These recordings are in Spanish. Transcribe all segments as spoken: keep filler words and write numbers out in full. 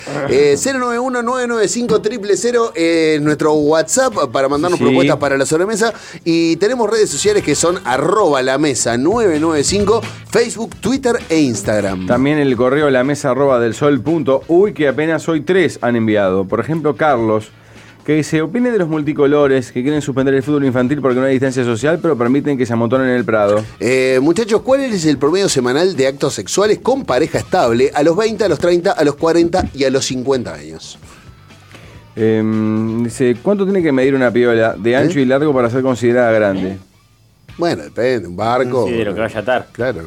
Eh, cero nueve uno nueve nueve cinco cero cero cero eh, nuestro WhatsApp para mandarnos Sí. propuestas para la sobremesa. Y tenemos redes sociales que son arroba la mesa nueve nueve cinco, Facebook, Twitter e Instagram. También el correo la mesa arroba del sol punto uy, que apenas hoy tres han enviado. Por ejemplo, Carlos, que dice: opine de los multicolores que quieren suspender el fútbol infantil porque no hay distancia social, pero permiten que se amontonen en el Prado. Eh, muchachos, ¿cuál es el promedio semanal de actos sexuales con pareja estable a los veinte, a los treinta, a los cuarenta y a los cincuenta años? Eh, dice: ¿cuánto tiene que medir una piola de ancho ¿Eh? y largo para ser considerada grande? Bueno, depende, un barco. Sí, de lo que vaya a atar. Claro.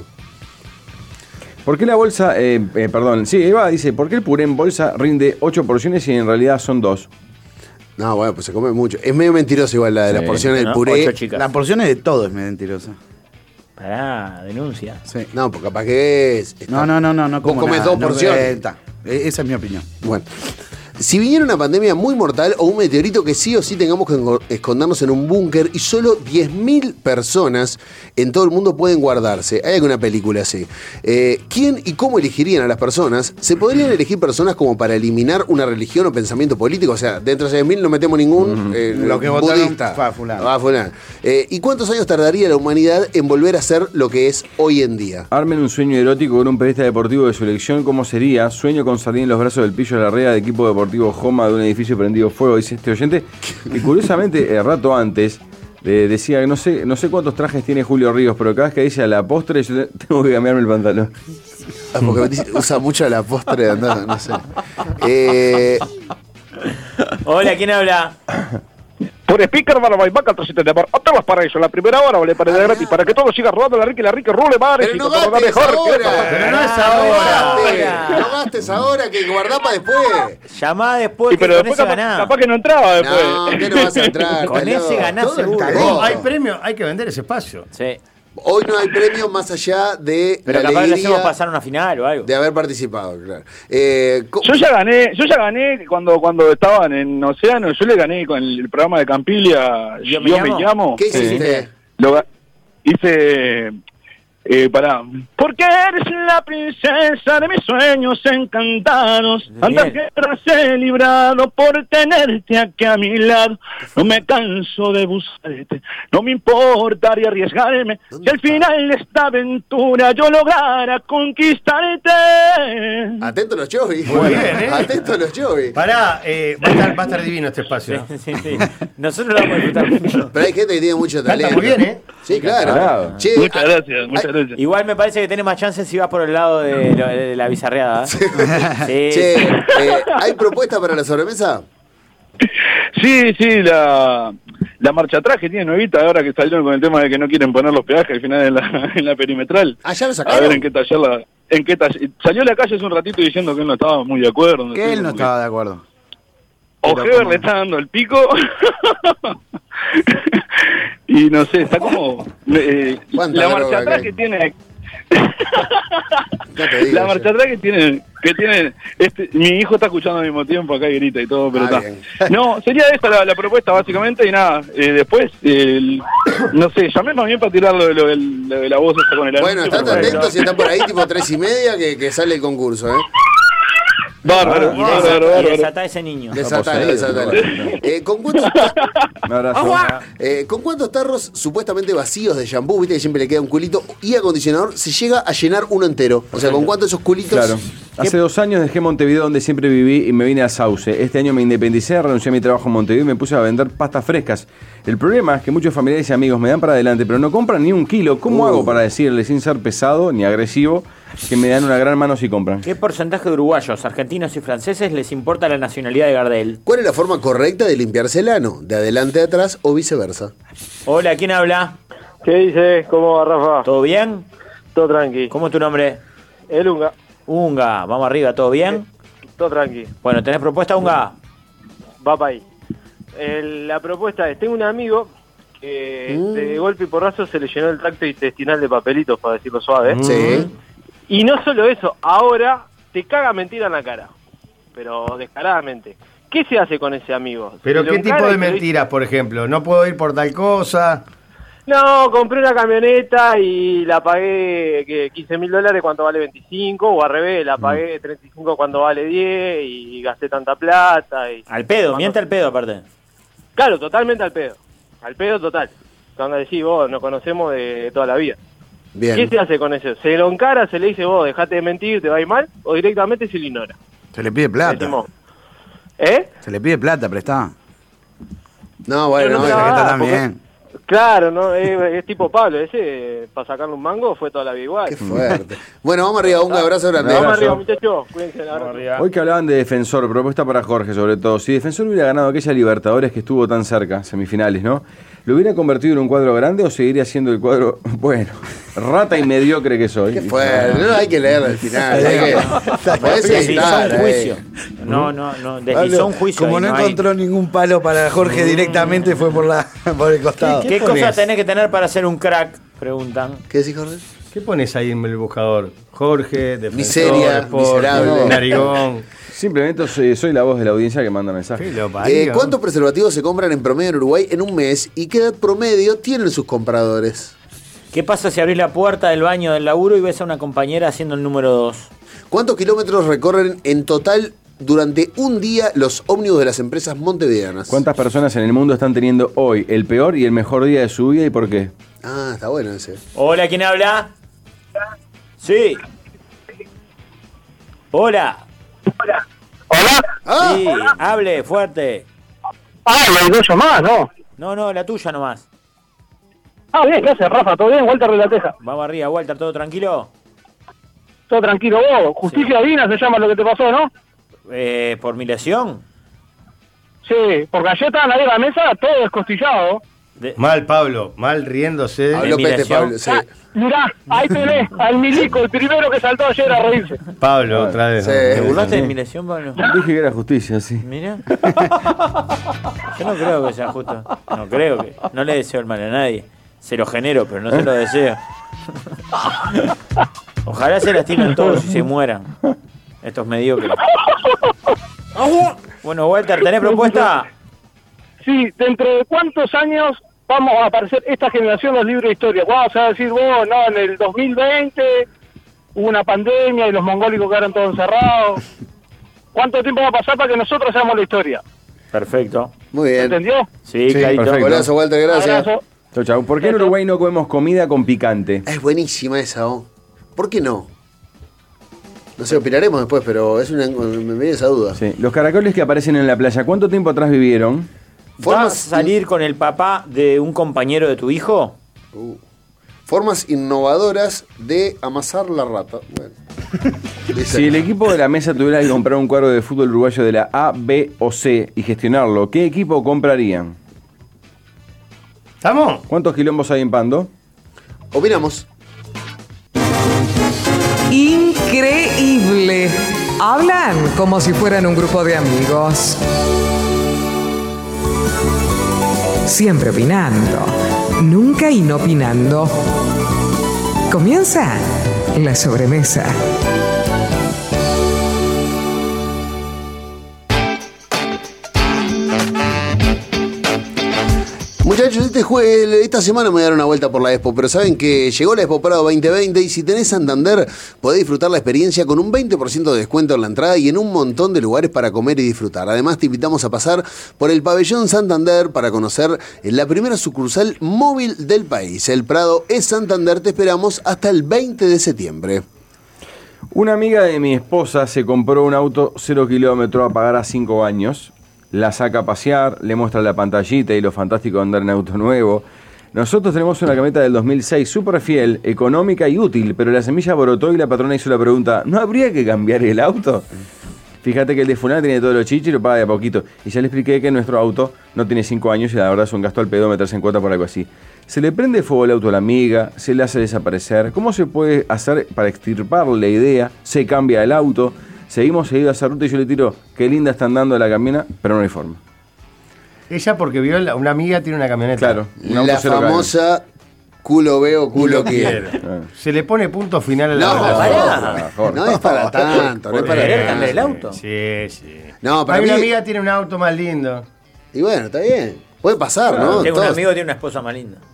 ¿Por qué la bolsa, eh, eh, perdón, sí, Eva dice: ¿por qué el puré en bolsa rinde ocho porciones y en realidad son dos? No, bueno, pues se come mucho. Es medio mentiroso igual la de Sí. las porciones del No, puré. ocho chicas. La porción es de todo, es mentirosa. Pará, denuncia. Sí. No, porque capaz que es. está- No, no, no, no, no. Vos como comes nada, dos no, porciones. eh, está. Eh, Esa es mi opinión. Bueno. Si viniera una pandemia muy mortal o un meteorito que sí o sí tengamos que engo- escondernos en un búnker y solo diez mil personas en todo el mundo pueden guardarse. Hay alguna película así. Eh, ¿Quién y cómo elegirían a las personas? ¿Se podrían elegir personas como para eliminar una religión o pensamiento político? O sea, dentro de diez mil no metemos ningún eh, Lo que votaron budista. fue a fulano. Va a fulano. Eh, ¿Y cuántos años tardaría la humanidad en volver a ser lo que es hoy en día? Armen un sueño erótico con un periodista deportivo de su elección. ¿Cómo sería? Sueño con salir en los brazos del Pillo Larrea de equipo deportivo Joma de un edificio prendido fuego, dice este oyente. Y curiosamente, el rato antes, eh, decía que no sé, no sé cuántos trajes tiene Julio Ríos, pero cada vez que dice a la postre, yo tengo que cambiarme el pantalón. Ah, porque dice- usa mucho la postre de andar, no sé. Eh, Hola, ¿quién habla? Por speaker, barba y vaca, trocito de amor. Hoteles para eso. La primera hora vale para de gratis. Para que todo siga rodando la rica y la rica rule bares. Pero y no todo gastes mejor. ahora. Pero no es No ahora. gastes, no gastes ahora, que guardá para después. Llamá después Sí, que pero con después ese capaz, ganás. capaz que no entraba después. No, ¿qué no vas a entrar? Con Caló? ese ganás Todo el seguro. talento. No, hay premio, hay que vender ese espacio. Sí. Hoy no hay premio más allá de Pero la capaz que le alegría hacemos pasar una final o algo. de haber participado, claro. Eh, co- Yo ya gané, yo ya gané cuando cuando estaban en Océano, yo le gané con el programa de Campilia, Yo Yo me me llamo. llamo. ¿Qué hiciste? Lo ga- hice eh, para porque eres la princesa de mis sueños encantados. Bien. Tantas guerras he librado por tenerte aquí a mi lado. No me canso de buscarte, no me importaría arriesgarme si al final de esta aventura yo lograra conquistarte. Atento a los chovis. Muy bien, ¿eh? Atento a los chovis. Pará, eh, va, a estar, va a estar divino este espacio. Sí, sí, sí. Nosotros lo vamos a disfrutar mucho. Pero hay gente que tiene mucho Canta talento. muy bien, ¿eh? Sí, claro. Claro. Che, Muchas ah, gracias, muchas ay, gracias. Igual me parece que tenés más chances si vas por el lado de, lo- de la bizarreada. ¿eh? Sí. Che, eh, ¿hay propuesta para la sobremesa? Sí, sí, la, la marcha atrás que tiene nuevita ahora que salieron con el tema de que no quieren poner los peajes al final en la, en la perimetral. Ah, ya lo A sacaron. ver en qué taller la... En qué taller, salió a la calle hace un ratito diciendo que él no estaba muy de acuerdo. Que sé, él no como que- estaba de acuerdo. O Pero Heber como- le está dando el pico. Y no sé, está como... eh, ¿Cuánta la droga marcha atrás que hay? que tiene... Ya te digo La yo. marcha atrás que tiene, que tiene este, mi hijo está escuchando al mismo tiempo acá y grita y todo, pero Ah, está. bien. No, sería esta la, la propuesta básicamente y nada, eh, después, el- no sé, llamé más bien para tirar lo de, lo del- lo de la voz esta con el Bueno, anuncio, están pero atentos si están por ahí, tipo tres y media, que, que sale el concurso, ¿eh? Bárbaro, Y bárbaro, desata, y bárbaro. desata a ese niño. Desatale, poseído, desatale. Eh, ¿con, cuántos ta- Un abrazo. eh, ¿Con cuántos tarros supuestamente vacíos de shampoo, viste que siempre le queda un culito, y acondicionador, se llega a llenar uno entero? O sea, ¿con cuántos de esos culitos? Claro. Hace dos años dejé Montevideo, donde siempre viví, y me vine a Sauce. Este año me independicé, renuncié a mi trabajo en Montevideo y me puse a vender pastas frescas. El problema es que muchos familiares y amigos me dan para adelante, pero no compran ni un kilo. ¿Cómo Uh. hago para decirles, sin ser pesado ni agresivo, que me dan una gran mano si compran? ¿Qué porcentaje de uruguayos, argentinos y franceses les importa la nacionalidad de Gardel? ¿Cuál es la forma correcta de limpiarse el ano? ¿De adelante a atrás o viceversa? Hola, ¿quién habla? ¿Qué dices? ¿Cómo va, Rafa? ¿Todo bien? Todo tranqui. ¿Cómo es tu nombre? El Unga. Unga, vamos arriba, ¿todo bien? Todo tranqui. Bueno, ¿tenés propuesta, Unga? Va para ahí. El- la propuesta es, tengo un amigo que Mm. de golpe y porrazo se le llenó el tracto intestinal de papelitos, para decirlo suave. Sí. Y no solo eso, ahora te caga mentira en la cara. Pero descaradamente. ¿Qué se hace con ese amigo? Pero Se lo ¿qué tipo encara de y te lo dice- mentiras, por ejemplo? No puedo ir por tal cosa. No, compré una camioneta y la pagué que quince mil dólares cuando vale veinticinco, o al revés, la pagué treinta y cinco cuando vale diez y gasté tanta plata. Y Al pedo, miente al pedo aparte. Claro, totalmente al pedo. Al pedo total. Cuando decís, vos, nos conocemos de toda la vida. Bien. ¿Qué se hace con eso? ¿Se lo encara, se le dice, vos, dejate de mentir, te va a ir mal? ¿O directamente se lo ignora? Se le pide plata. Decimos, ¿eh? Se le pide plata, prestá. No, bueno, Yo no, no bueno. me Está Ah, también. Claro, ¿no? Es, es tipo Pablo, ese, para sacarle un mango, fue toda la vida igual. Qué fuerte. Bueno, vamos arriba, un abrazo grande. Vamos abrazo. arriba, muchachos. Cuídense, un abrazo. Hoy que hablaban de Defensor, propuesta para Jorge sobre todo. Si Defensor hubiera ganado aquella Libertadores que estuvo tan cerca, semifinales, ¿no? ¿Lo hubiera convertido en un cuadro grande o seguiría siendo el cuadro, bueno, rata y mediocre que soy? Qué fuerte. No hay que leer al final. Hay que, podés Deslizó editar, un juicio. eh. No, no, no. Deslizó un juicio. Como ahí, no no hay- encontró ningún palo para Jorge directamente, fue por la por el costado. ¿Qué pones? cosas tenés que tener para ser un crack? Preguntan. ¿Qué decís, Jorge? ¿Qué pones ahí en el buscador? Jorge, Defensor, Miseria, Sport, miserable. Narigón. Simplemente soy, soy la voz de la audiencia que manda mensajes. ¿Qué lo parió? Eh, ¿Cuántos preservativos se compran en promedio en Uruguay en un mes? ¿Y qué edad promedio tienen sus compradores? ¿Qué pasa si abrís la puerta del baño del laburo y ves a una compañera haciendo el número dos? ¿Cuántos kilómetros recorren en total durante un día los ómnibus de las empresas montevideanas? ¿Cuántas personas en el mundo están teniendo hoy el peor y el mejor día de su vida y por qué? Ah, está bueno ese. Hola, ¿quién habla? Sí. Hola. ¿Hola? Ah, Sí, hable, fuerte. Ah, hay dos más, ¿no? No, no, la tuya nomás. Ah, bien, ¿qué haces, Rafa? ¿Todo bien? Walter de la Teja. Vamos arriba, Walter, ¿todo tranquilo? Todo tranquilo vos. Justicia divina se llama lo que te pasó, ¿no? Eh, ¿Por mi lesión? Sí, porque ayer estaban ahí en la mesa todo descostillado. De- Mal, Pablo. Mal riéndose. habló Pete, Admiración. Pablo. Sí. Ah, mirá, ahí tenés al milico, el primero que saltó ayer a reírse. Pablo, otra vez. Sí. ¿Te ¿no? burlaste de mi lesión, Pablo? Dije que era justicia, sí. Mira. Yo no creo que sea justo. No creo que. No le deseo el mal a nadie. Se lo genero, pero no se lo deseo. Ojalá se lastimen todos y se mueran. Estos mediocres. Bueno, Walter, ¿tenés propuesta? Sí, dentro de cuántos años vamos a aparecer esta generación los libros de historia. Vamos a decir, vos, no, en el dos mil veinte hubo una pandemia y los mongólicos quedaron todos encerrados. ¿Cuánto tiempo va a pasar para que nosotros seamos la historia? Perfecto. Muy bien. ¿Entendió? Sí, Sí, clarito. perfecto. Abrazo, Walter, gracias. Abrazo. Chau, chau. ¿Por qué en Uruguay no comemos comida con picante? Es buenísima esa, ¿o? ¿Por qué no? No sé, opinaremos después, pero es una, me viene esa duda. Sí. Los caracoles que aparecen en la playa, ¿cuánto tiempo atrás vivieron? ¿Vas a Formas, salir con el papá de un compañero de tu hijo? Uh, formas innovadoras de amasar la rata. Bueno. Dice- Si el equipo de la mesa tuviera que comprar un cuadro de fútbol uruguayo de la A, B o C y gestionarlo, ¿qué equipo comprarían? ¿Estamos? ¿Cuántos quilombos hay en Pando? Opinamos. Increíble. Hablan como si fueran un grupo de amigos. Siempre opinando, nunca inopinando. Comienza la sobremesa. Muchachos, este jue- esta semana me voy a dar una vuelta por la Expo, pero saben que llegó la Expo Prado veinte veinte y si tenés Santander podés disfrutar la experiencia con un veinte por ciento de descuento en la entrada y en un montón de lugares para comer y disfrutar. Además te invitamos a pasar por el pabellón Santander para conocer la primera sucursal móvil del país. El Prado es Santander, te esperamos hasta el veinte de septiembre. Una amiga de mi esposa se compró un auto cero kilómetro a pagar a cinco años. La saca a pasear, le muestra la pantallita y lo fantástico de andar en auto nuevo. Nosotros tenemos una camioneta del dos mil seis súper fiel, económica y útil, pero la semilla brotó y la patrona hizo la pregunta, ¿no habría que cambiar el auto? Fíjate que el de fulano tiene todos los chichis y lo paga de a poquito. Y ya le expliqué que nuestro auto no tiene cinco años y la verdad es un gasto al pedo meterse en cuota por algo así. Se le prende fuego el auto a la amiga, se le hace desaparecer. ¿Cómo se puede hacer para extirpar la idea? Se cambia el auto. Seguimos seguido a esa ruta y yo le tiro, qué linda está andando la camioneta, pero no hay forma. Ella porque vio la- una amiga tiene una camioneta. Claro. un auto La cero famosa culo veo, culo quiero. Ah. Se le pone punto final a la No, relación. pará. Ah, Jorge. No es para tanto, no es para ¿Querés tanto. cambiar el auto? Sí, sí. No, para Hay mí- una amiga tiene un auto más lindo. Y bueno, está bien. Puede pasar, ¿no? Tengo un Todos- amigo que tiene una esposa más linda.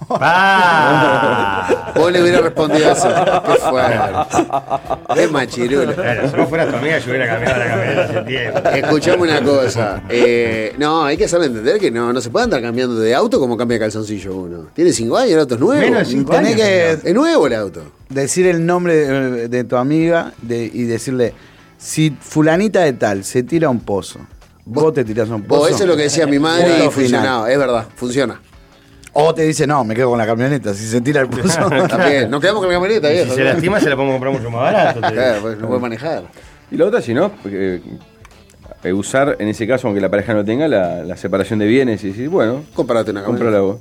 ¡Ah! Vos le hubieras respondido eso. Qué fuerte. Es machirulo. Claro, si vos fueras tu amiga, yo hubiera cambiado la camioneta hace tiempo. Escuchame una cosa. Eh, no, hay que hacerle entender que no, no se puede andar cambiando de auto como cambia de calzoncillo uno. Tiene cinco años, el auto es nuevo. Menos de cinco Tenés años. que Es nuevo el auto. decir el nombre de, de tu amiga de- y decirle, si fulanita de tal se tira a un pozo, vos te tirás a un pozo. Vos, eso es lo que decía mi madre Punto y final. funcionaba. Es verdad, funciona. O te dice, no, me quedo con la camioneta, si se tira al pozo. También. Nos quedamos con la camioneta, Y viejo. si se lastima, se la podemos comprar mucho más barato. te digo. Claro, pues no puede manejar. Y la otra, si no, eh, eh, usar en ese caso, aunque la pareja no tenga, la, la separación de bienes y decir, bueno, Comprate una camioneta. cómprala vos.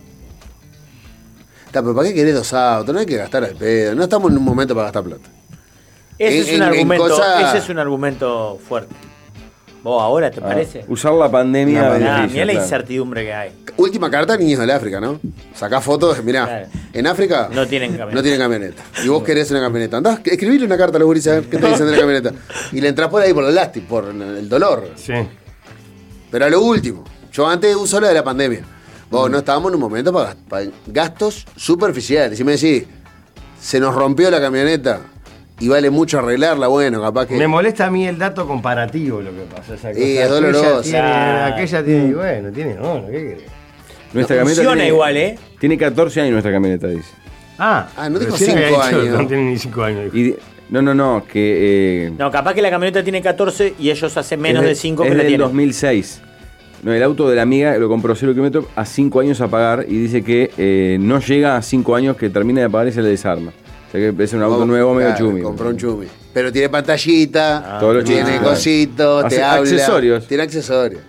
Está, pero ¿para qué querés dos autos? No hay que gastar al pedo. No estamos en un momento para gastar plata. Ese, En- es un en- en argumento, cosa- ese es un argumento fuerte. ¿Vos ahora te Ah, parece? usar la pandemia. Nah, a beneficio, mirá la claro. incertidumbre que hay. Última carta, niños del África, ¿no? Sacá fotos, mirá. Claro. En África No tienen camioneta. no tienen camioneta. Y vos querés una camioneta. Andás, escribile una carta a los guris a ver qué te dicen de la camioneta. Y le entrás por ahí por el lástima, por el dolor. Sí. Pero a lo último, yo antes uso la de la pandemia. Vos, no estábamos en un momento para, para gastos superficiales. Si me decís, se nos rompió la camioneta y vale mucho arreglarla, bueno, capaz que. Me molesta a mí el dato comparativo, lo que pasa. Esa cosa. Y es Aquella doloroso. tiene- Claro. Aquella tiene, y bueno, tiene, no, ¿qué querés? Nuestra No camioneta funciona tiene- igual, ¿eh? Tiene catorce años nuestra camioneta, dice. Ah, Ah, no dijo recién había cinco dicho, años. No tiene ni cinco años. dijo. Y, di- no, no, no, que. Eh, No, capaz que la camioneta tiene catorce y ellos hacen menos es de cinco es que la del tienen. dos mil seis. No, el auto de la amiga lo compró cero kilómetros a cinco años a pagar y dice que eh, no llega a cinco años que termine de pagar y se le desarma. O sea que es un auto Vos, nuevo, medio claro, chumi. Compró un chumi. Pero tiene pantallita, Todos los tiene chiches. cositos, te Hace habla. accesorios. Tiene accesorios.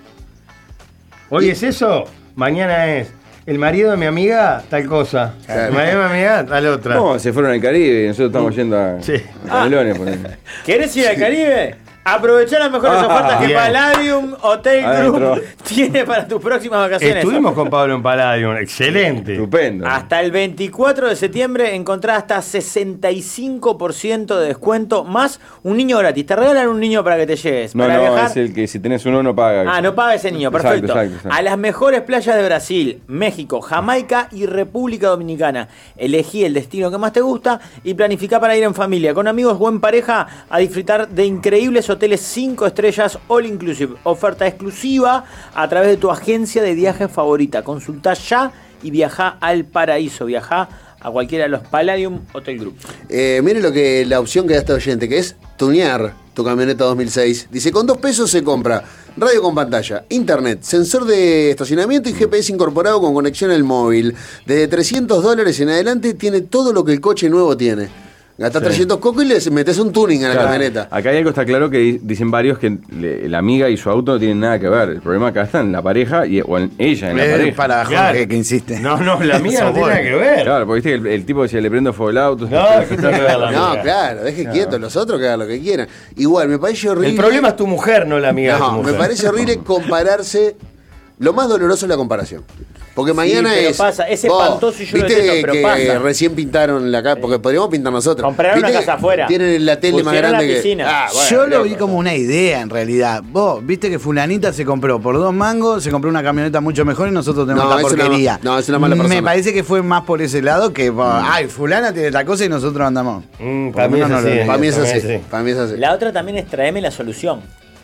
Hoy es eso, mañana es el marido de mi amiga, tal cosa. El marido de mi amiga, tal otra. No, se fueron al Caribe y nosotros estamos yendo a, Sí. a Melones. ponele. ¿Querés ir al Caribe? Aprovechá las mejores Ah, ofertas que bien. Palladium Hotel Adentro. Group tiene para tus próximas vacaciones. Estuvimos con Pablo en Palladium, excelente. Estupendo. Hasta el veinticuatro de septiembre encontrás hasta sesenta y cinco por ciento de descuento más un niño gratis. Te regalan un niño para que te lleves. No, para no, viajar. es el que si tenés uno no paga. Ah, no paga ese niño, Exacto, perfecto. exacto, exacto. A las mejores playas de Brasil, México, Jamaica y República Dominicana. Elegí el destino que más te gusta y planificá para ir en familia, con amigos o en pareja, a disfrutar de increíbles hoteles cinco estrellas all inclusive. Oferta exclusiva a través de tu agencia de viajes favorita. Consultá ya y viajá al paraíso. Viajá a cualquiera de los Palladium Hotel Group. Eh, mire lo que la opción que da este oyente, que es tunear tu camioneta dos mil seis. Dice, con dos pesos se compra radio con pantalla, internet, sensor de estacionamiento y G P S incorporado con conexión al móvil. Desde trescientos dólares en adelante tiene todo lo que el coche nuevo tiene. Gastás trescientos cocos y le metes un tuning a la Claro. camioneta. Acá hay algo está claro que di- dicen varios que le- la amiga y su auto no tienen nada que ver. El problema acá está en la pareja y, o en ella, en la Eh, pareja. para Jorge, Claro. que insiste. No, no, la mía no tiene nada que ver. Claro, porque viste que el, el tipo decía, le prendo fuego el auto. No, ¿qué tiene que ver la No, amiga? claro, deje quieto, los otros que hagan lo que quieran. Igual, me parece horrible. El problema es tu mujer, no la amiga de tu No, mujer. me parece horrible compararse. Lo más doloroso es la comparación. Porque mañana pero es. pasa, es vos, espantoso y yo lo viste detesto, pero que pasa. recién pintaron la casa. Porque podríamos pintar nosotros. Compraron ¿Viste una que casa afuera. Tienen la tele más Pusieron la grande que. piscina. Ah, bueno, Yo lo loco. vi como una idea en realidad. Vos, viste que fulanita se compró por dos mangos, se compró una camioneta mucho mejor y nosotros tenemos No, la es una porquería. ma- no, es una mala persona. Me parece que fue más por ese lado que, ay, fulana tiene tal cosa y nosotros andamos. Mm, Por para lo mí es menos no así. lo- Para mí es Para mí así. sí. Para mí es así. La otra también es traeme la solución.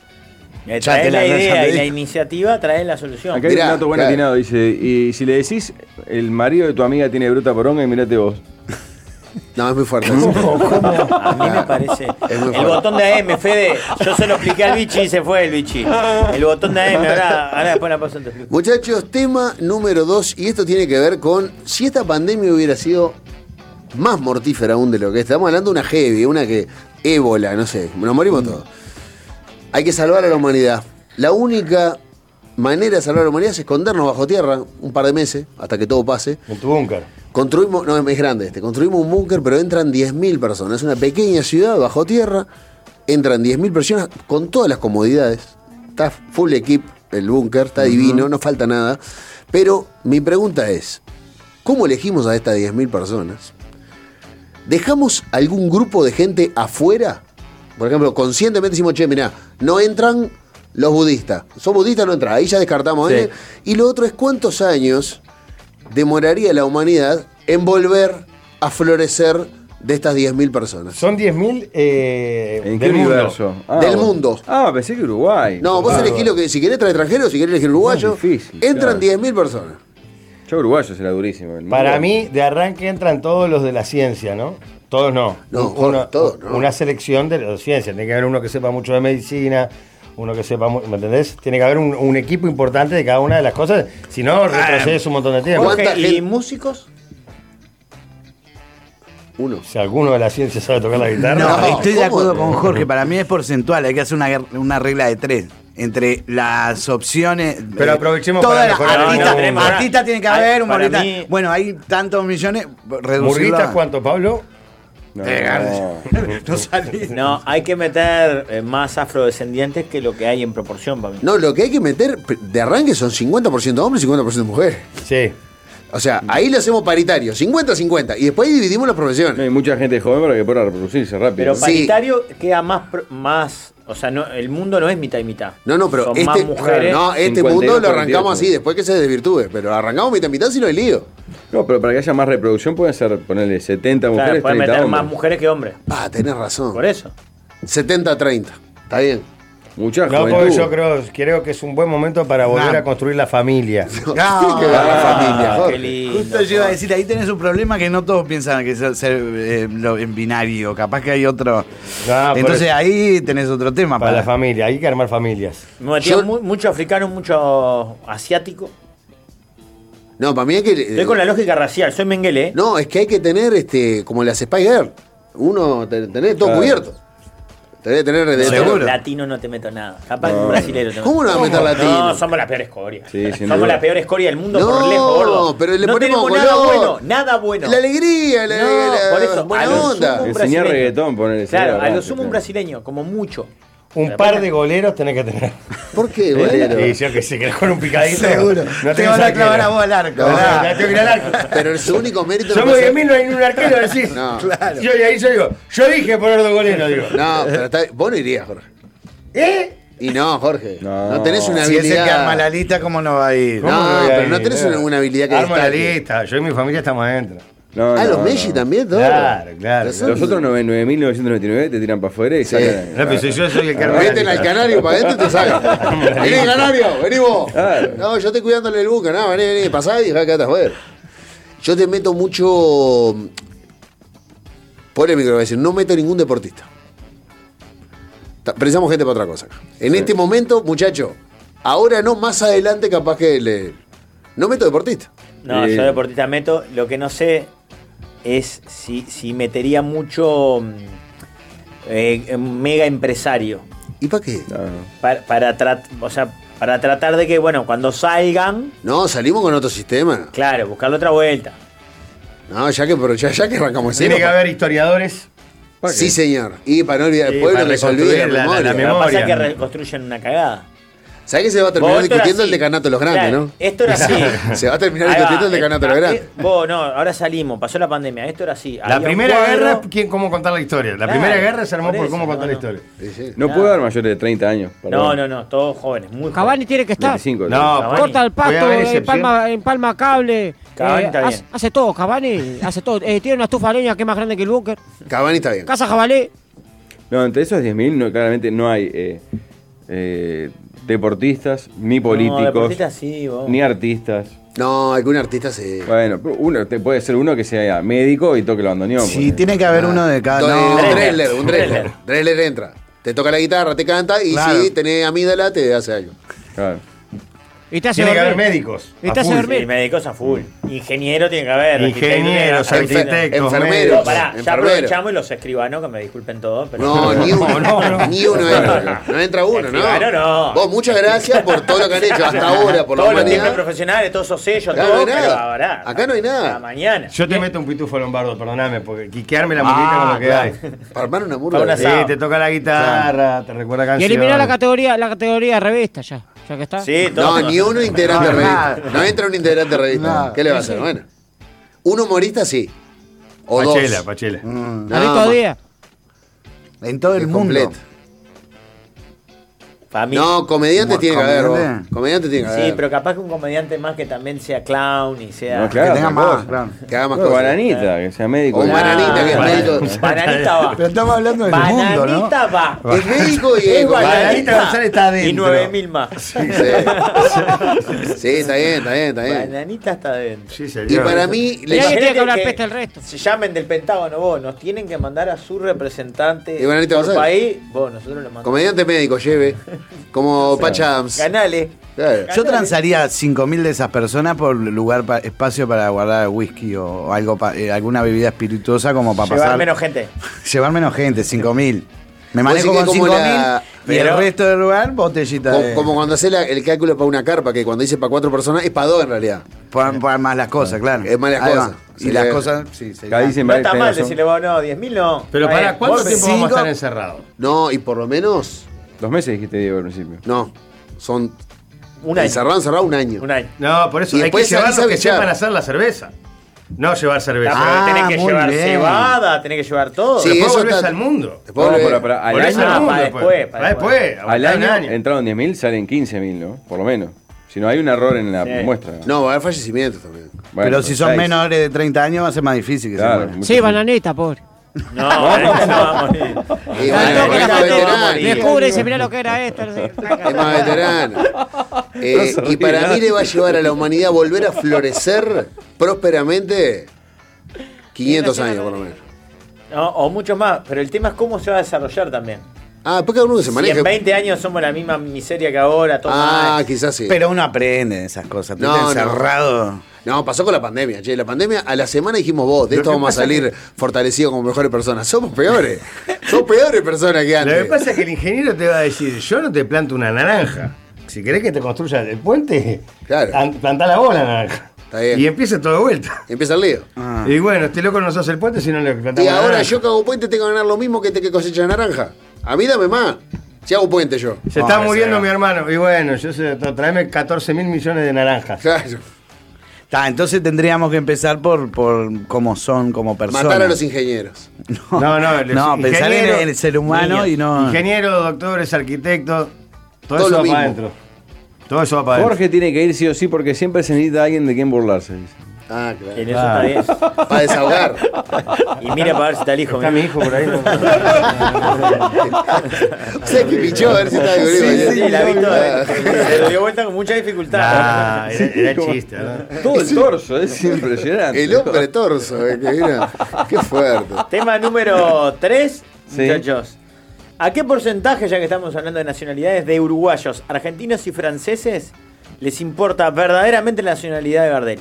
Eh, Ya Trae te la- la ya idea te y la digo. iniciativa, trae la solución. Acá hay Mirá, un dato buen claro. atinado, dice, y si le decís, el marido de tu amiga tiene bruta poronga y mirate vos. No, es muy fuerte. eso. A mí me parece. Es muy El fuerte. botón de A M, Fede. Yo se lo expliqué al bichi y se fue el bichi. El botón de A M, ahora, ahora después la paso en te explico. Muchachos, tema número dos. Y esto tiene que ver con si esta pandemia hubiera sido más mortífera aún de lo que es. Estamos hablando de una heavy, una que. Ébola, no sé. Nos morimos todos. Hay que salvar a la humanidad. La única manera de salvar a la humanidad es escondernos bajo tierra un par de meses, hasta que todo pase. En tu búnker. Construimos, no, es grande este, construimos un búnker, pero entran diez mil personas. Es una pequeña ciudad bajo tierra, entran diez mil personas con todas las comodidades. Está full equip el búnker, está divino, no falta nada. Pero mi pregunta es, ¿cómo elegimos a estas diez mil personas? ¿Dejamos algún grupo de gente afuera? Por ejemplo, conscientemente decimos, che, mirá, no entran los budistas. Son budistas, no entran. Ahí ya descartamos. Sí. ¿eh? Y lo otro es cuántos años demoraría la humanidad en volver a florecer de estas diez mil personas? Son diez mil eh, ¿En qué del mundo. universo? Ah, Del vos- mundo. Ah, pensé que Uruguay. No, vos Ah, elegís lo que, si querés traer extranjero, si querés elegir uruguayo, Es difícil, entran claro. diez mil personas. Yo uruguayo será durísimo. El Para mundo- mí, de arranque entran todos los de la ciencia, ¿no? Todos no. No, Un- una, todos no. Una selección de la ciencia. Tiene que haber uno que sepa mucho de medicina, uno que sepa, mu- ¿me entendés? Tiene que haber un, un equipo importante de cada una de las cosas. Si no, retrocedes un montón de tiempo. ¿Cuánta Jorge, ¿y gente- músicos? Uno. Si alguno de la ciencia sabe tocar la guitarra. No, No, estoy de ¿cómo? acuerdo con Jorge. Para mí es porcentual. Hay que hacer una, guer- una regla de tres. Entre las opciones. Pero eh, aprovechemos todas para las mejorar el artistas, mundo. artistas tiene que Ay, haber, para humorista. mí- Bueno, hay tantos millones. Reducirlo ¿Murguistas a- cuánto, Pablo? No, Eh, no. no salí. No, hay que meter eh, más afrodescendientes que lo que hay en proporción para mí. No, lo que hay que meter de arranque son cincuenta por ciento hombres y cincuenta por ciento mujeres. Sí. O sea, ahí le hacemos paritario, cincuenta a cincuenta. Y después ahí dividimos las No, profesiones. hay mucha gente joven para que pueda reproducirse rápido. Pero Sí. paritario queda más, pro- más, o sea, no, el mundo no es mitad y mitad. No, no, pero Son este, más mujeres. no, este cincuenta y mundo dos, lo arrancamos cuarenta y ocho. así, después que se desvirtúe. Pero arrancamos mitad a mitad si no hay lío. No, pero para que haya más reproducción pueden ser, ponerle setenta Claro, mujeres, pueden treinta meter hombres. más mujeres que hombres. Ah, tenés razón. Por eso. setenta a treinta. Está bien. Mucha No, juventud. porque yo creo, creo que es un buen momento para volver Nah. a construir la familia. Tiene que ver la Ah, familia, qué Jorge. lindo. Justo yo iba a decir, ahí tenés un problema que no todos piensan que es ser eh, lo- en binario. Capaz que hay otro. No, por Entonces eso. ahí tenés otro tema. Para Para, la familia, hay que armar familias. Me metía Yo- mu- mucho africano, mucho asiático. No, para mí hay que. Estoy con la lógica racial, soy Mengele, ¿eh? No, es que hay que tener este como las Spy Girl. Uno, te- tenés todo Claro. cubierto. Tenés que tener de Seguro. todo. Latino no te meto nada. Capaz que un brasilero te ¿Cómo no va a meter latino? No, somos la peor escoria. Sí, sin somos duda. la peor escoria del mundo No, por lejos, gordo. pero le no ponemos tenemos nada color. bueno, nada bueno. La alegría, la, No, la- por eso, buena a lo onda. sumo- un Enseñar brasileño. reggaetón, ponerle. Claro, sería a lo grande, sumo un claro. brasileño, como mucho. Un Pero par bueno. de goleros tenés que tener. ¿Por qué, Y bolero? yo que sé, que con un picadito. Seguro. No Te van a clavar a vos al arco. No, ¿verdad? no, tengo que ir al arco. Pero su único mérito no Somos puede diez ser- mil, no hay ni un arquero, decís. No. Claro. Yo y ahí yo digo, yo dije poner dos goleros, digo. No, pero está, vos no irías, Jorge. ¿Eh? Y no, Jorge. No, No. tenés una Si es el que habilidad. arma la lista, ¿cómo no va a ir? ¿Cómo No, me voy a pero ir? no tenés una- una habilidad que Armo la destaque. lista. Yo y mi familia estamos adentro. No, Ah, no, los no. Messi también, todo. Claro, claro. Pero son- Los otros nueve mil novecientos noventa y nueve te tiran para afuera y Sí. sacan. No, pero si yo soy el que arma la Meten al lista. canario para adentro y te sacan. Vení, canario, vení vos. Claro. No, yo estoy cuidándole el buque. No, vení, vení, pasá y dejá que te afuera. Yo te meto mucho. Polémico, lo voy a decir. No meto ningún deportista. Ta- Precisamos gente para otra cosa. En Sí. este momento, muchacho, ahora no, más adelante capaz que le. No meto deportista. No, Sí. yo deportista meto. Lo que no sé es si, si metería mucho mm, eh, mega empresario. ¿Y para qué? No. Para, para, trat- o sea, para tratar de que, bueno, cuando salgan, No, salimos con otro sistema. claro, buscarle otra vuelta. No, ya que, pero ya, ya que arrancamos Tiene ese. que haber historiadores. Sí, señor. Y para no olvidar Sí, el pueblo para que se olvide la reconstruir la- la- memoria. la Lo que pasa es memoria. que reconstruyen una cagada. ¿Sabés que se va a terminar Vos, esto era discutiendo el así. decanato de los grandes, Claro, no? Esto era así. Se va a terminar Ahí discutiendo va, el decanato de los eh, grandes. eh, Vos, no, ahora salimos, pasó la pandemia. Esto era así. La Había un primera cuadro- guerra, ¿quién, ¿cómo contar la historia? La Claro, primera guerra se armó por por, eso, cómo contar no, la no. historia. Sí, sí. No Claro. puede haber mayores de treinta años. No, perdón. no, no, todos jóvenes, muy Cavani jóvenes. tiene que estar. veinticinco. No, Cavani. Corta el Puede pasto, haber eh, excepción. palma, empalma cable. Cavani eh, está hace, bien. hace todo, Cavani hace todo. Eh, tiene una estufa de leña que es más grande que el búnker. Cavani está bien. Casa Jabalé. No, entre esos diez mil no, claramente no hay eh, eh, deportistas, ni políticos, No, deportistas sí, vos. ni artistas. No, algún artista se. Bueno, pero uno te puede ser uno que sea médico y toque el bandoneón. Sí, pues. tiene que haber uno de cada. Do- No, un Drexler. Drexler, un Drexler. Drexler. Drexler entra. Te toca la guitarra, te canta y Claro. si tenés amígdala, te hace algo. Claro. Y te hace Tiene que haber dormir. médicos. Y te a hace full. dormir. Sí, médicos a full. Ingeniero tiene que haber. Ingenieros, arquitecto, arquitectos, arquitecto. enfermeros. No, pará, ya enfermeros. aprovechamos y los escribanos, que me disculpen todos. Pero No, ni uno. No, no. Ni uno entra. No entra uno, ¿no? Escribano no. Vos, muchas gracias por todo lo que han hecho hasta ahora, por la todos los tiempos humanidad. profesionales, todos esos sellos, Acá no todo, hay pero nada. ahora. Acá no hay nada. Hasta mañana. Yo te meto un pitufo lombardo, perdóname, porque quiquearme la musiquita con lo que hay. Para armar una Para murga. una de- Sí, asado. te toca la guitarra, te recuerda Y canciones. eliminar la categoría, la categoría de revista ya. Ya que está. Sí, No, todo. ni uno integrante de No, revista. nada. No entra un integrante de revista. Nada. ¿Qué le va a hacer? Bueno. Un humorista sí. O Pachela, dos. Pachela. No, Carlito más. Díaz. en todo el Es mundo. completo. Para mí. No, comediantes ¿Como tiene que haber, vos. comediante? Comediantes tiene que Sí, haber. pero capaz que un comediante más que también sea clown y sea. No, claro, que tenga otra más, cosa. claro. Que haga más No, cosas. Bananita, que sea médico. O un bananita, que es Bananita. médico. Bananita va. Pero estamos hablando del mundo, ¿no? Bananita va. Es médico y es Es comediante. Bananita González está adentro. Y nueve mil más. Sí. Sí, está bien, está bien, está bien. Bananita está adentro. Sí, señor. Y para mí, Y le- alguien tiene que hablar que peste al resto. Se llamen del Pentágono, vos, nos tienen que mandar a su representante Y Bananita por González. país, vos, nosotros le mandamos. comediante médico, lleve. Como Patch Adams. Ganale. Claro. Yo transaría cinco mil de esas personas por lugar, pa- espacio para guardar whisky o algo pa- eh, alguna bebida espirituosa como para Llevar pasar. menos gente. Llevar menos gente, cinco mil. Me Vos manejo decís que con como cinco mil la- y el pero- resto del lugar, botellita Como, de... como cuando hace la- el cálculo para una carpa, que cuando dice para cuatro personas es para dos en realidad. Por, por más las cosas, claro. Es más las Ahí cosas. va. Y Sí, las eh. cosas, sí, se Acá dicen, No está tenés mal razón. decirle vos, no, diez mil no. Pero Está para bien. ¿cuánto Vos tiempo vamos a cinco- estar encerrados? No, y por lo menos, Dos meses dijiste, Diego, al principio. no. Son Un año. encerrado, encerrado un año. Un año. No, por eso Y hay que después llevar salís a los que bichar. sepan hacer la cerveza. No llevar cerveza. Ah, Ah, tenés que muy llevar bien. cebada, tenés que llevar todo. Sí, Después eso volvés está- al mundo. Después No, volvés- pero, pero al Volvés año, al Ah, mundo para después. después, para Para después. al aguantá un año, año. entraron diez mil, salen quince mil, ¿no? Por lo menos. Si no hay un error en la Sí. muestra. No, va a haber fallecimientos también. Bueno, Pero si son seis. menores de treinta años va a ser más difícil que Claro, se mueran. mucho Sí, más. bananita, pobre. No, este no va a morir. Y bueno, Al es toque, más al toque, veterano. descubre y dice, mirá lo que era esto. no sé. Es más veterano. Eh, No se y para ríe mí le va a llevar a la humanidad a volver a florecer prósperamente quinientos años por lo menos. No, o mucho más, pero el tema es cómo se va a desarrollar también. Ah, después cada uno que se Si maneje. en veinte años somos la misma miseria que ahora, todo Ah, mal. quizás sí. Pero uno aprende de esas cosas. No, No, no. encerrado. No, pasó con la pandemia, che. La pandemia, a la semana dijimos vos, de Lo esto que vamos a pasa salir fortalecidos como mejores personas. Somos peores. Somos peores personas que Lo antes. que pasa es que el ingeniero te va a decir, yo no te planto una naranja. Si querés que te construya el puente, Claro. an- plantá la bola naranja. Está bien. Y empieza todo de vuelta. Empieza el lío. Ah. Y bueno, este loco no sos el puente si no le plantamos Y la ahora naranja. yo que hago puente tengo que ganar lo mismo que te que cosecha naranja. A mí dame más. Si hago puente yo. Se está No, muriendo ese- mi hermano. Y bueno, yo sé, traeme catorce mil millones de naranjas. Claro. Ta, entonces tendríamos que empezar por, por cómo son como personas. Matar a los ingenieros. No, no, los No, pensar en, ingenieros- en el ser humano niños, y no... Ingenieros, doctores, arquitectos, todo, Todo eso lo va mismo. para adentro. Todo eso va para adentro. Jorge tiene que ir sí o sí porque siempre se necesita alguien de quien burlarse. dice. Ah, claro. En eso Ah. está bien. Para desahogar. Y mira para ver si está el hijo. Está mi mirá. hijo por ahí. ¿no? O sea, que pichó a ver si estaba conmigo. Sí, sí, la vi toda. Ah. Se lo dio vuelta con mucha dificultad. Ah, era, era chiste, ¿no? Todo el torso, es impresionante. El hombre torso, eh, que mira. Qué fuerte. Tema número tres, Sí. muchachos. ¿A qué porcentaje, ya que estamos hablando de nacionalidades, de uruguayos, argentinos y franceses les importa verdaderamente la nacionalidad de Gardel?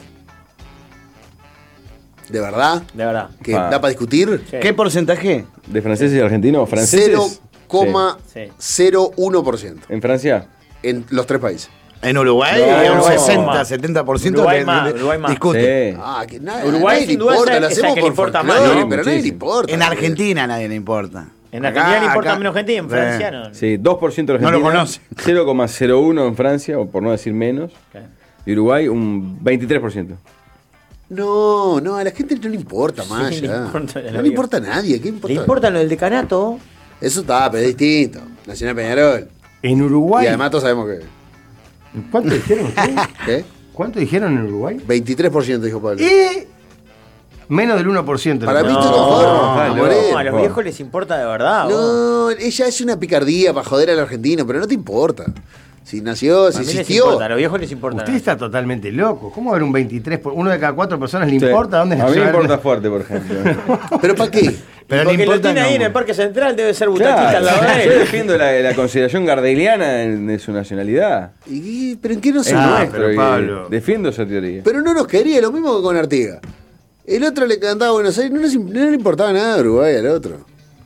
¿De verdad? De verdad. ¿Que Ah. da para discutir? Sí. ¿Qué porcentaje? ¿De franceses y argentinos? ¿Franceses? cero coma cero uno por ciento Sí. ¿En Francia? en los tres países. En Uruguay, No, un Uruguay sesenta, más. setenta por ciento Uruguay le- más, le- Uruguay más. discute. Sí. Ah, que nada, Uruguay, nadie le sin duda, importa, es lo el que- hacemos es el que por le importa folclore, más. Sí, pero nadie le muchísimo. importa. En Argentina a nadie le importa. En Argentina le Acá- importa acá- menos gente y en Sí. Francia no. Sí, dos por ciento de No lo Argentina. conoce. cero coma cero uno en Francia, o por no decir menos. Ok. Y Uruguay un veintitrés por ciento. No, no, a la gente no le importa más Sí, le ya. importa la no le vida. importa a nadie. ¿Qué importa? ¿Le importa lo del decanato? Eso está, pero es distinto. Nacional Peñarol. En Uruguay. Y además todos sabemos que. ¿Cuánto dijeron ustedes? ¿Qué? ¿Cuánto dijeron en Uruguay? veintitrés por ciento dijo Pablo. Y menos del uno por ciento. Para mí No, estoy conforme. no, a No, morir. a los viejos les importa de verdad. vos. No, ella es una picardía para joder al argentino, pero no te importa. Si nació, si A mí les existió. importa, a los viejos les importa. Usted está totalmente loco. ¿Cómo va a haber un veintitrés por uno de cada cuatro personas le Sí. importa dónde A mí me nació? importa fuerte, por ejemplo. ¿Pero para qué? Pero Porque le lo importa tiene ahí en no. el Parque Central, debe ser butaquita al lado Claro, de yo él. defiendo la, la consideración gardeliana en- de su nacionalidad. ¿Y, ¿Pero en qué no Es se Ah, nuestro pero y Pablo. defiendo esa teoría. Pero no nos quería, lo mismo que con Artigas. El otro le cantaba a Buenos Aires, no, nos- no le importaba nada a Uruguay al otro.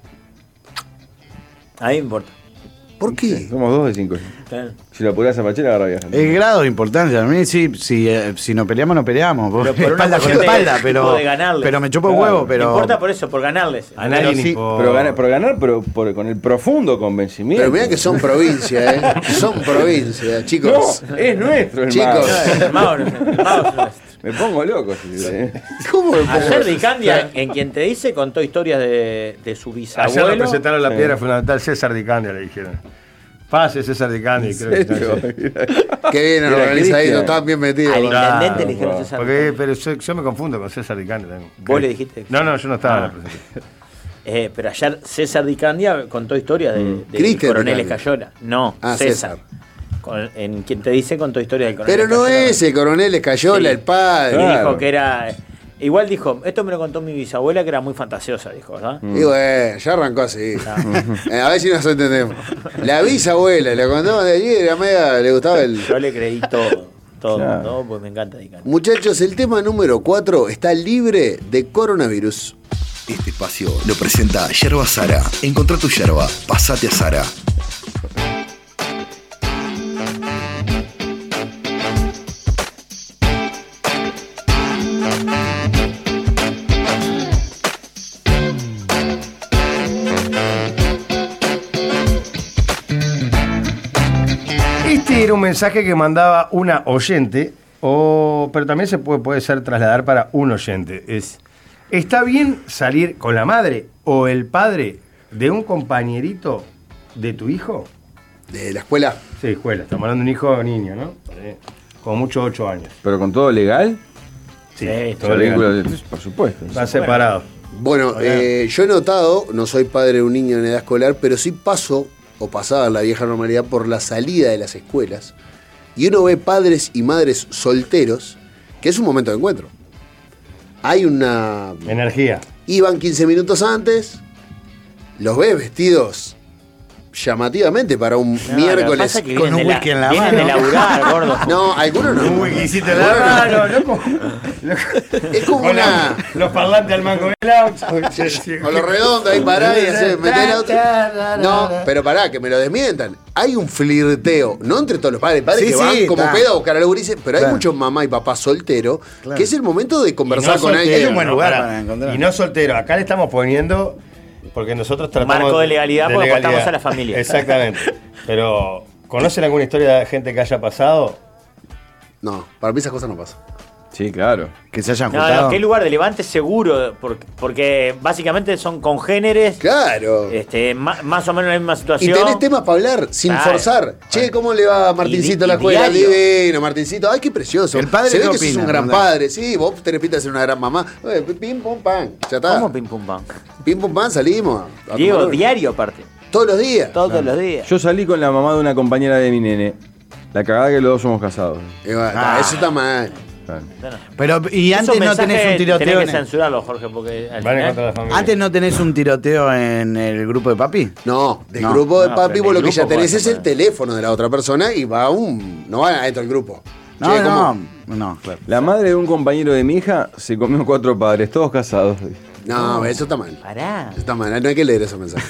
A mí me importa. ¿Por qué? Somos dos de cinco. Claro. Si lo apurás a Pachela, agarra viaje. El grado de importancia. A mí sí, si, eh, si no peleamos, no peleamos. Pero por una espalda con cuestión de- espalda, pero, de ganarles. pero me chupo el Claro. huevo. Me Pero importa por eso, por ganarles. A nadie Pero le sí, importa. Pero ganar, pero ganar pero por- con el profundo convencimiento. Pero mirá que son provincia, ¿eh? Son provincia, chicos. No, es nuestro el Chicos. mago. no, el mago no es- el mago es nuestro. Me pongo loco. Si, eh. ¿Cómo me pongo? Ayer Dicandia, en quien te dice, contó historias de, de su Ayer bisabuelo. le presentaron la Sí. piedra fundamental César Dicandia, le dijeron. Pase César Di Candia, creo que está. Qué bien organizadito, estaban bien metidos. Al intendente Claro, le dijeron César. Porque, pero yo, yo me confundo con César Di Candia también. ¿Vos le dijiste? No, no, yo no estaba Ah. en la presentación. Eh, pero ayer César Di Candia contó historias de, Mm. de Cristian Coronel Di Candia. Escayola. No, Ah, César. César. Con- en quien te dice contó historias del Coronel Pero no Escayola. es el coronel Escayola, Sí. el padre. Y Claro. dijo que era. Igual dijo, esto me lo contó mi bisabuela que era muy fantasiosa, dijo, ¿verdad? Y bueno, ya arrancó así. Eh, a ver si nos entendemos. La bisabuela, le contamos de allí, era media, le gustaba el. Yo le creí todo, todo, Claro. todo, pues me encanta Di Candia. Muchachos, el tema número cuatro está libre de coronavirus. Este espacio lo presenta Yerba Sara. Encontrá tu yerba, pasate a Sara. Este era un mensaje que mandaba una oyente, o, pero también se puede, puede ser trasladar para un oyente. Es, ¿está bien salir con la madre o el padre de un compañerito de tu hijo? ¿De la escuela? Sí, escuela. Estamos hablando de un hijo o niño, ¿no? Eh, Como mucho ocho años. ¿Pero con todo legal? Sí, Sí, todo El legal. vínculo de- por supuesto. Están separados. Bueno, eh, yo he notado, no soy padre de un niño en edad escolar, pero sí paso, o pasaba en la vieja normalidad, por la salida de las escuelas. Y uno ve padres y madres solteros, que es un momento de encuentro. Hay una... Energía. Iban quince minutos antes, los ves vestidos llamativamente para un No, lo que miércoles. pasa es que con vienen un de la- whisky en la vienen mano. de laburar, gordo. No, algunos no. Un whiskycito en la mano, loco. Es como Con una... la- los parlantes al mango del auto. Con lo redondo ahí pará y hacer, meter el auto. No, pero pará, que me lo desmientan. Hay un flirteo, no entre todos los padres, padres Sí, que van sí, como está. pedo a buscar a los gurises, pero hay Claro. muchos mamá y papá solteros, Claro. que es el momento de conversar Y no con soltero, alguien. Es un buen no, lugar pará. para encontrar. Y no soltero. Acá le estamos poniendo, porque nosotros tratamos... Marco de legalidad, porque apostamos a la familia. Exactamente. Pero, ¿conocen alguna historia de gente que haya pasado? No, para mí esas cosas no pasan. Sí, claro. Que se hayan No, juntado. no, qué lugar de Levante seguro, porque, porque básicamente son congéneres, Claro. este, ma- más o menos en la misma Y situación. tenés temas para hablar, sin Claro. forzar. Che, ¿cómo le va a Martincito Y- a la y escuela? diario. Divino, Martincito. Ay, qué precioso. ¿El padre Se ve qué que sos opina, un gran Rondán? padre. Sí, vos tenés pinta de ser una gran mamá. Eh, Pim, pum, pam. Ya está. ¿Cómo pim pum pam? Pim, pum, pam, salimos. a Diego, tomar- diario aparte. Todos los días. Todos los días. Yo salí con la mamá de una compañera de mi nene. La cagada que los dos somos casados. Eh, va, Ah. no, eso está mal. Claro. Pero, y Esos antes no mensajes tenés un tiroteo. Tenés que en el- censurarlo, Jorge, porque al Van en final- contra de la familia. Antes no tenés un tiroteo en el grupo de papi. No, del No. grupo de No, papi pero vos en lo el que ya grupo tenés puede es el ser. teléfono de la otra persona y va un. No va adentro del grupo. No, Che, no, ¿cómo? no, claro. La madre de un compañero de mi hija se comió cuatro padres, todos casados. No, eso está mal. Pará. Eso está mal, no hay que leer esos mensajes.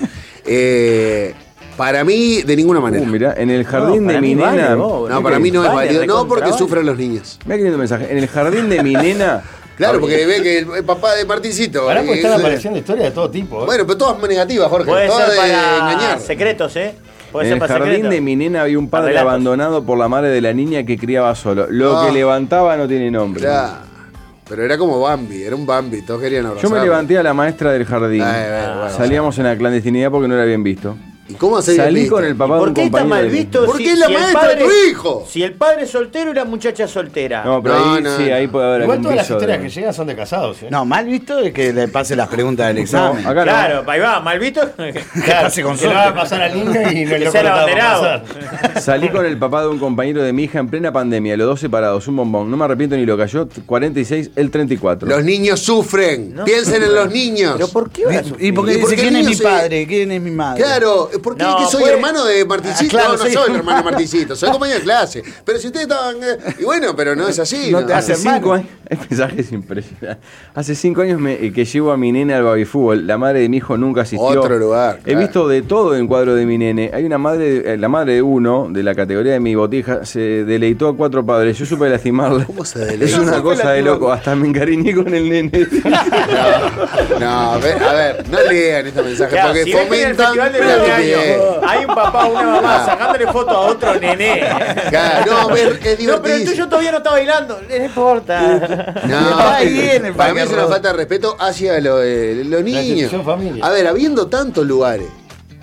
eh, para mí, de ninguna manera. Uh, mirá, en el jardín No, de para mi mí vale, nena. vos, No, para mí no es Vale, válido. No, recontra porque vale. sufren los niños. Mira qué lindo mensaje. En el jardín de mi nena. Claro, porque ve que el, el papá de Martincito. Ahora pues eh, están eh, apareciendo historias de todo tipo. ¿eh? Bueno, pero todas negativas, Jorge. Puede Todas ser de para engañar. secretos, ¿eh? Puede En ser el para jardín secretos. de mi nena había un padre Relatos. abandonado por la madre de la niña que criaba solo. Lo Ah. que levantaba no tiene nombre. Claro. Pero era como Bambi, era un Bambi, todos querían abrazar. Yo me levanté a la maestra del jardín. Ay, bueno, bueno. Salíamos en la clandestinidad porque no era bien visto. ¿Y cómo hacer Salí visto? con el papá de ¿Por un qué está compañero mal de mi- visto? ¿Por si- qué es la si el maestra de padre- tu hijo? Si el padre es soltero y la muchacha es soltera. No, pero No, ahí no, sí, no. ahí puede haber Igual algún todas las viso de- historias que llegan son de casados. ¿eh? No, mal visto es que le pase las preguntas del examen. No, acá no. Claro, ahí va, mal visto. Claro, pase con que le suerte. va a pasar al niño y no Que le sea el va a abanderado. pasar. Salí con el papá de un compañero de mi hija en plena pandemia, los dos separados, un bombón. No me arrepiento ni lo cayó, cuarenta y seis, él treinta y cuatro. Los niños sufren. No. Piensen en los niños. ¿Pero por qué va a sufrir? Y porque ¿Y dice, por qué ¿quién el es mi niño se- padre? ¿Quién es mi madre? Claro, porque No, que soy pues- hermano de Martincito. Ah, claro, no, no soy- soy el hermano de Martincito, soy compañero de clase. Pero si ustedes estaban. eh, Y bueno, pero no es así. No te Hace hace cinco hermano. años, el mensaje es impresionante. Hace cinco años me- eh, que llevo a mi nene al babyfútbol. La madre de mi hijo nunca asistió. Otro lugar, He claro. visto de todo en el cuadro de mi nene. Hay una madre, eh, la madre de uno, de la categoría de mi botija, se deleitó a cuatro padres. Yo supe lastimarla. ¿Cómo se Es deleitó? una cosa de loco. Hasta me encariñé con el nene. No, a ver, a ver, no lean este mensaje Claro, porque si ves que en el fomentan festival de la fin de año estupidez. hay un papá o una mamá Ah. sacándole foto a otro nené. Claro, no, a ver, es No, pero el divertidísimo. tuyo todavía no está bailando. No importa. No, Ahí viene, para mí para es que una ro- falta de respeto hacia lo- eh, los niños. excepción familia. A ver, habiendo tantos lugares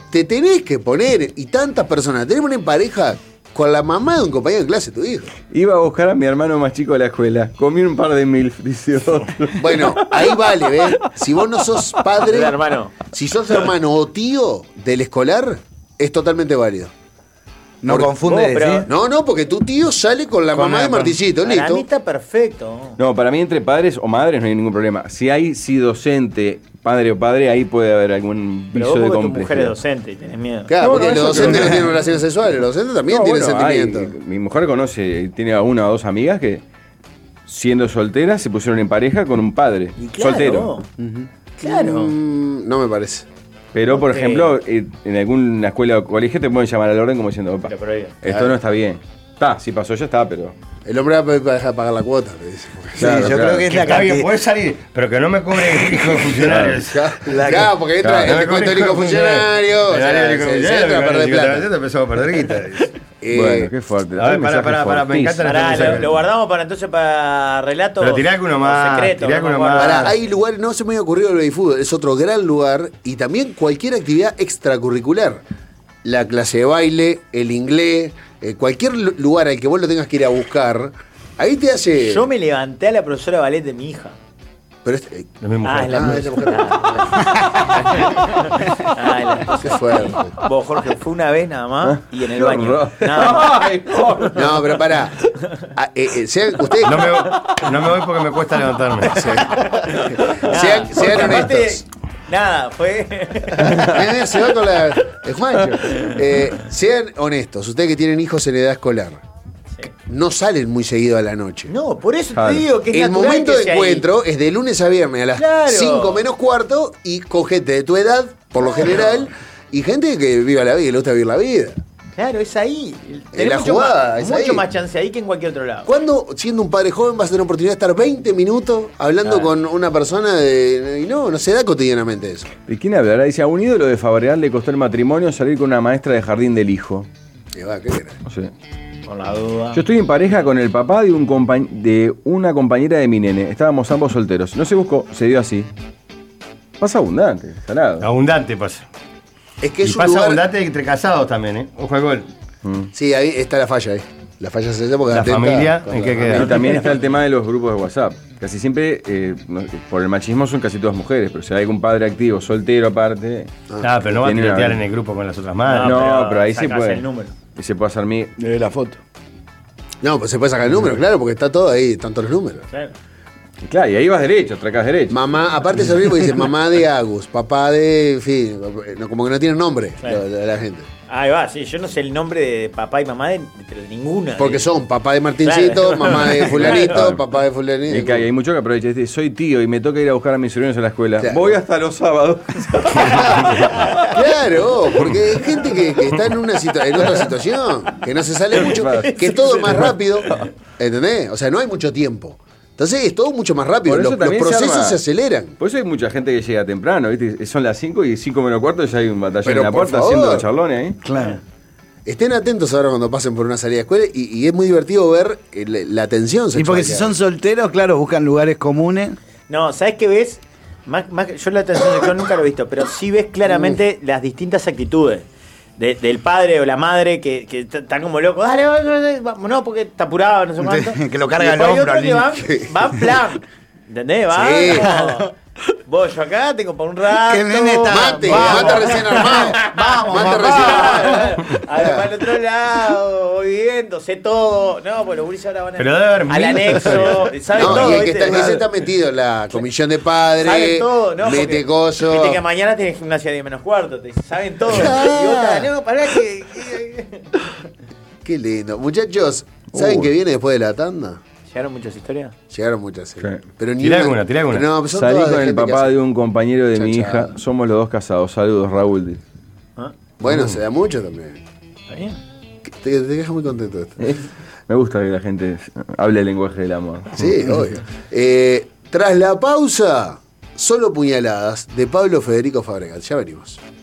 te tenés que poner, y tantas personas, tenés que poner en pareja con la mamá de un compañero de clase de tu hijo. Iba a buscar a mi hermano más chico de la escuela. Comí un par de milf, dice otro. Bueno, ahí vale, ¿ves? Si vos no sos padre, hermano. si sos hermano o tío del escolar, es totalmente válido. No Porque- confunde, Oh, pero- ¿sí? No, no, porque tu tío sale con la Con mamá la- de Martillito, Para mí listo. está perfecto. No, para mí entre padres o madres no hay ningún problema. Si hay sí docente, padre o padre, ahí puede haber algún Pero viso vos de porque tu complejidad. mujer es docente y tenés miedo. Claro, No, porque no, los eso docentes no. no tienen relaciones sexuales, los docentes también No, tienen bueno, hay- sentimientos. mi mujer conoce, tiene a una o dos amigas que, siendo solteras, se pusieron en pareja con un padre. Y claro, soltero. Claro. Mm, no me parece. Pero, por Ok. ejemplo, eh, en alguna escuela o colegio te pueden llamar al orden como diciendo, "Opa, Pero prohibido. esto Claro. no está bien. Está, si pasó ya está, pero... El hombre va a dejar de pagar la cuota, le dice. Sí, Claro, yo claro. creo que es la Está bien, cantidad. puedes salir, pero que no me cobre el hijo de funcionarios. Claro, claro, porque entra Claro, el descuento del hijo funcionario, o sea, se- se entra a perder plata. empezó a perder guita. Eh, bueno, qué fuerte. a ver, Un pará, mensaje pará, pará, me encanta fortísimo. Pará, mensaje. lo, lo guardamos para entonces para relatos. Pero tirá alguno más, secretos, tirá no me alguno acuerdo. más. Pará, hay lugares, no se me había ocurrido el baby fútbol, es otro gran lugar y también cualquier actividad extracurricular. La clase de baile, el inglés, eh, cualquier lu- lugar al que vos lo tengas que ir a buscar, ahí te hace. Yo me levanté a la profesora de ballet de mi hija. Pero este- eh, Es mi mujer. Ah, es la Ah, mujer. es la mujer. Ah, la- qué fuerte. Vos, Jorge, fue una vez nada más y en el Qué baño. horror. Nada más. Ay, por- No, pero pará. Ah, eh, eh, sean, ustedes No me, voy- no me voy porque me cuesta levantarme. sean, sean Porque aparte, honestos. Nada, fue. Eh, se va con la. El Juancho. Eh, sean honestos, ustedes que tienen hijos en edad escolar, no salen muy seguido a la noche. No, por eso Claro. te digo que es El natural momento que de sea encuentro es de lunes a viernes a las Claro. cinco menos cuarto y con gente de tu edad, por lo general, y gente que viva la vida y le gusta vivir la vida. ahí. Claro, es ahí. Tenés la mucho, jugada, más, es mucho ahí. más chance ahí que en cualquier otro lado. ¿Cuándo, siendo un padre joven, vas a tener oportunidad de estar veinte minutos hablando Claro. con una persona de. Y no, no se da cotidianamente eso. ¿De quién hablará? Dice, a un ídolo de Fabregat le costó el matrimonio salir con una maestra de jardín del hijo. Que va, ¿qué era? No sé. Por la duda. Yo estoy en pareja con el papá de, un compañ- de una compañera de mi nene. Estábamos ambos solteros. No se buscó, se dio así. Pasa abundante, salado. Abundante pasa. Es que Y es un pasa lugar. abundante entre casados también, ¿eh? Ojo al gol. Sí, ahí está la falla ahí. La falla se hace porque La atenta familia, con ¿en la qué familia. queda? Y también está el tema de los grupos de WhatsApp. Casi siempre, eh, no- por el machismo, son casi todas mujeres. Pero si hay algún padre activo, soltero aparte. Ah, pero no va a tiene una- tirotear en el grupo con las otras madres. No, pero ahí se sacás puede. el número. Y se puede hacer mi. De la foto. No, pues se puede sacar el número, claro, porque está todo ahí, están todos los números. Claro. Y claro, y ahí vas derecho, atracás derecho. Mamá, aparte es horrible porque dice mamá de Agus, papá de. En fin, no, como que no tienen nombre Claro. la, la- la gente. Ahí va, sí, yo no sé el nombre de papá y mamá de, pero de ninguna. Porque son papá de Martincito, Claro. mamá de Fulanito, Claro. papá de Fulanito. Y que hay, hay mucho que aprovecha. Dice, soy tío y me toca ir a buscar a mis sobrinos a la escuela. Claro. Voy hasta los sábados. Claro, porque hay gente que, que está en una situa- en otra situación, que no se sale mucho, que es todo más rápido, ¿entendés? O sea, no hay mucho tiempo. Entonces es todo mucho más rápido, Por eso los, los también se procesos arma- se, aceleran. Por eso hay mucha gente que llega temprano, ¿viste? Son las cinco y cinco menos cuarto y ya hay un batallón Pero en la por puerta favor. haciendo charlones ahí. Claro. Estén atentos ahora cuando pasen por una salida de escuela y, y es muy divertido ver el- la tensión Y sexual. porque que si hay. son solteros, claro, buscan lugares comunes. No, ¿sabes qué ves? Más, más, yo la atención sexual nunca lo he visto, pero sí ves claramente las distintas actitudes. De- del padre o la madre que, que t- están como locos, dale, dale, dale, vamos, no, porque está apurado, no sé cuánto. Que lo carga Y después al hay hombro otros que al van, niño. van plan. ¿Entendés? Va. Sí. como, Vos, yo acá tengo para un rato. Que el nene está- Mate, vamos. mate recién armado. Vamos, mate papá. recién armado. Ahora para el otro lado, voy viendo, sé todo. No, pues los gurises ahora van a- Pero debe haber al mil anexo. Saben No, todo. y el que ¿viste? está, ese está metido en la comisión de padres, Saben todo, ¿no? mete Porque coso. Viste que mañana tienes gimnasia diez menos cuarto, te dicen, saben todo. Y vos estás, no, pará que. que- Qué lindo. Muchachos, ¿saben Uh. qué viene después de la tanda? ¿Llegaron muchas historias? Llegaron muchas. sí. Sí. Pero ni Tirá una- alguna, tirá alguna. No, pero son Salí todas de con el gente que papá hace- de un compañero de mi Chachada. hija. Somos los dos casados. Saludos, Raúl. dice. ¿Ah? Bueno, se da mucho también. ¿Está bien? Te, te deja muy contento esto. Me gusta que la gente hable el lenguaje del amor. Sí, obvio. Eh, tras la pausa, solo puñaladas de Pablo Federico Fabregat. Ya venimos.